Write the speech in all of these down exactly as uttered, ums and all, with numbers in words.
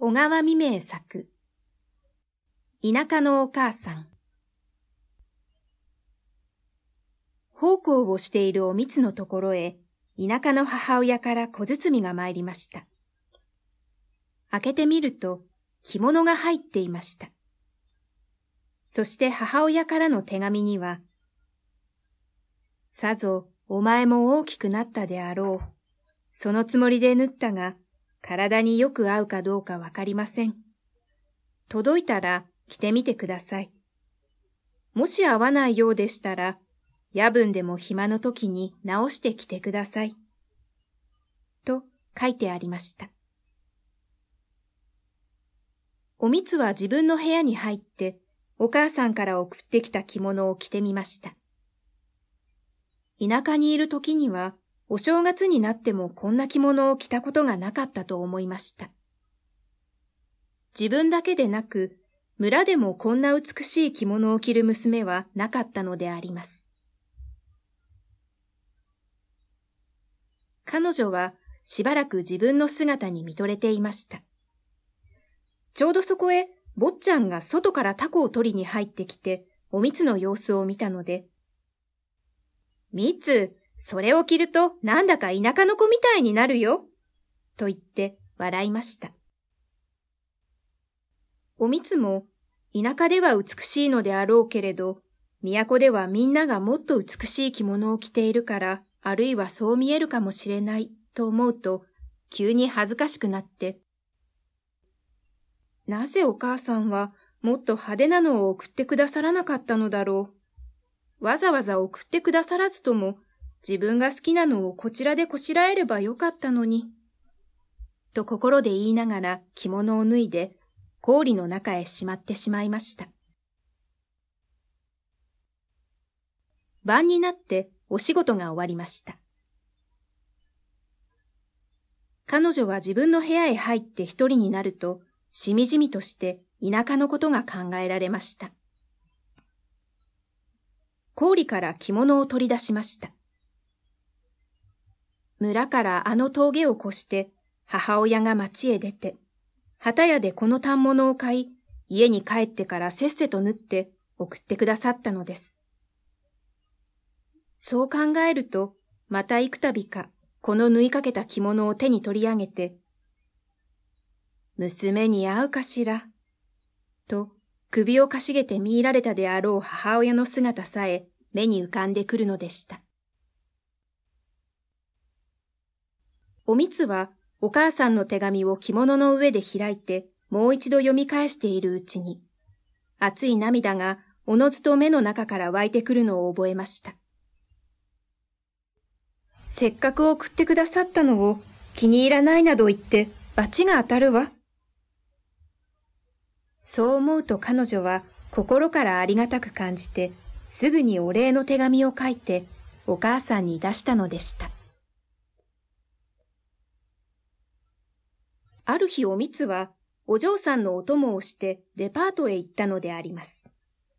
小川未明作、田舎のお母さん。奉公をしているおみつのところへ、田舎の母親から小包が参りました。開けてみると、着物が入っていました。そして母親からの手紙には、さぞお前も大きくなったであろう。そのつもりで縫ったが、体によく合うかどうかわかりません。届いたら着てみてください。もし合わないようでしたら、夜分でも暇の時に直して着てください。と書いてありました。おみつは自分の部屋に入って、お母さんから送ってきた着物を着てみました。田舎にいる時には、お正月になってもこんな着物を着たことがなかったと思いました。自分だけでなく、村でもこんな美しい着物を着る娘はなかったのであります。彼女はしばらく自分の姿に見とれていました。ちょうどそこへ、坊ちゃんが外からタコを取りに入ってきて、おみつの様子を見たので、みつ、それを着るとなんだか田舎の子みたいになるよ、と言って笑いました。おみつも、田舎では美しいのであろうけれど、都ではみんながもっと美しい着物を着ているから、あるいはそう見えるかもしれないと思うと、急に恥ずかしくなって、なぜお母さんはもっと派手なのを送ってくださらなかったのだろう。わざわざ送ってくださらずとも、自分が好きなのをこちらでこしらえればよかったのに。と心で言いながら着物を脱いで、氷の中へしまってしまいました。晩になってお仕事が終わりました。彼女は自分の部屋へ入って一人になると、しみじみとして田舎のことが考えられました。氷から着物を取り出しました。村からあの峠を越して母親が町へ出て、旗屋でこの反物を買い、家に帰ってからせっせと縫って送ってくださったのです。そう考えると、また幾度かこの縫いかけた着物を手に取り上げて、娘に会うかしら、と首をかしげて見入られたであろう母親の姿さえ目に浮かんでくるのでした。おみつはお母さんの手紙を着物の上で開いてもう一度読み返しているうちに、熱い涙がおのずと目の中から湧いてくるのを覚えました。せっかく送ってくださったのを気に入らないなど言って罰が当たるわ。そう思うと彼女は心からありがたく感じて、すぐにお礼の手紙を書いてお母さんに出したのでした。ある日おみつはお嬢さんのお供をしてデパートへ行ったのであります。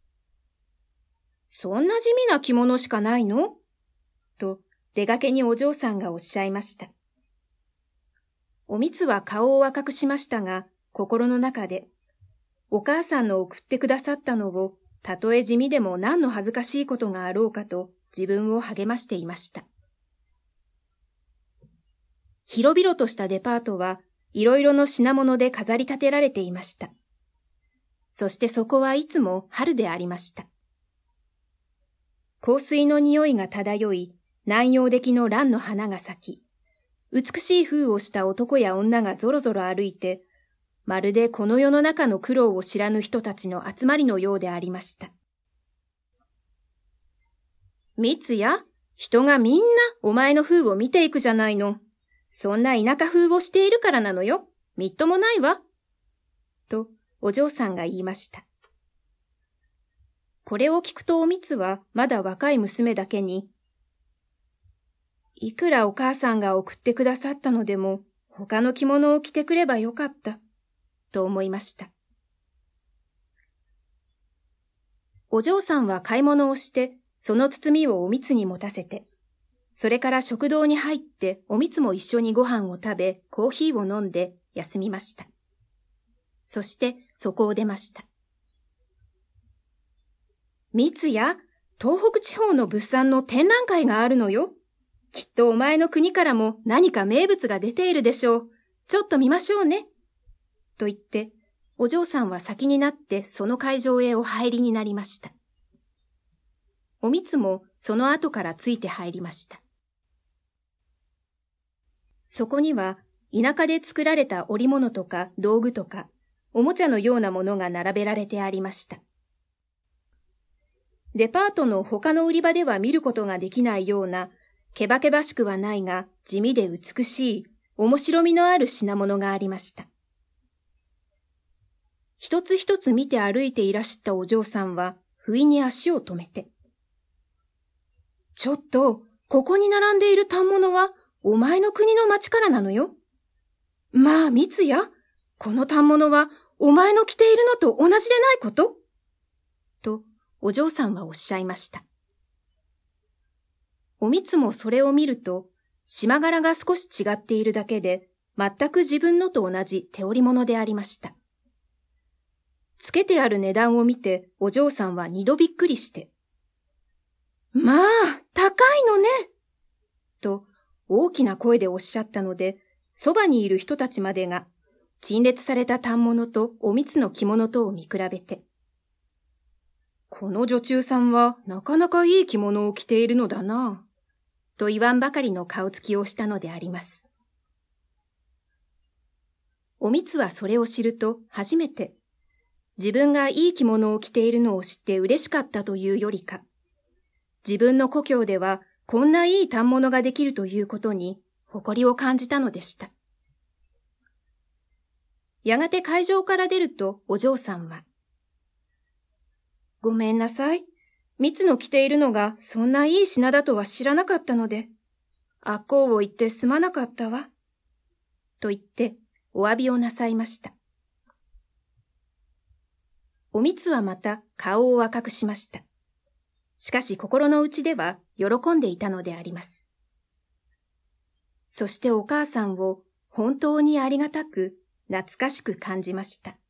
そんな地味な着物しかないの？と出がけにお嬢さんがおっしゃいました。おみつは顔を赤くしましたが、心の中で、お母さんの送ってくださったのを、たとえ地味でも何の恥ずかしいことがあろうかと自分を励ましていました。広々としたデパートはいろいろの品物で飾り立てられていました。そしてそこはいつも春でありました。香水の匂いが漂い、南洋出来の蘭の花が咲き、美しい風をした男や女がぞろぞろ歩いて、まるでこの世の中の苦労を知らぬ人たちの集まりのようでありました。みつや、人がみんなお前の風を見ていくじゃないの。そんな田舎風をしているからなのよ。みっともないわ。と、お嬢さんが言いました。これを聞くとおみつはまだ若い娘だけに、いくらお母さんが送ってくださったのでも、他の着物を着てくればよかった。と思いました。お嬢さんは買い物をして、その包みをおみつに持たせて、それから食堂に入っておみつも一緒にご飯を食べ、コーヒーを飲んで休みました。 そしてそこを出ました。みつや、東北地方の物産の展覧会があるのよ。きっとお前の国からも何か名物が出ているでしょう。ちょっと見ましょうね。と言って、お嬢さんは先になってその会場へお入りになりました。おみつもその後からついて入りました。そこには田舎で作られた織物とか道具とかおもちゃのようなものが並べられてありました。デパートの他の売り場では見ることができないようなけばけばしくはないが地味で美しい面白みのある品物がありました。一つ一つ見て歩いていらしたお嬢さんは不意に足を止めて、ちょっと、ここに並んでいる反物はお前の国の町からなのよ。まあ、みつや、この反物はお前の着ているのと同じでないこと?と、お嬢さんはおっしゃいました。おみつもそれを見ると、縞柄が少し違っているだけで、全く自分のと同じ手織物でありました。つけてある値段を見て、お嬢さんは二度びっくりして、まあ、高いのね。と、大きな声でおっしゃったので、そばにいる人たちまでが、陳列された反物とおみつの着物とを見比べて、この女中さんはなかなかいい着物を着ているのだな、と言わんばかりの顔つきをしたのであります。おみつはそれを知ると初めて、自分がいい着物を着ているのを知って嬉しかったというよりか、自分の故郷ではこんないい反物ができるということに誇りを感じたのでした。やがて会場から出るとお嬢さんは、ごめんなさい。みつの着ているのがそんないい品だとは知らなかったので、あっこうを言ってすまなかったわ。と言ってお詫びをなさいました。おみつはまた顔を赤くしました。しかし心の内では喜んでいたのであります。そしてお母さんを本当にありがたく懐かしく感じました。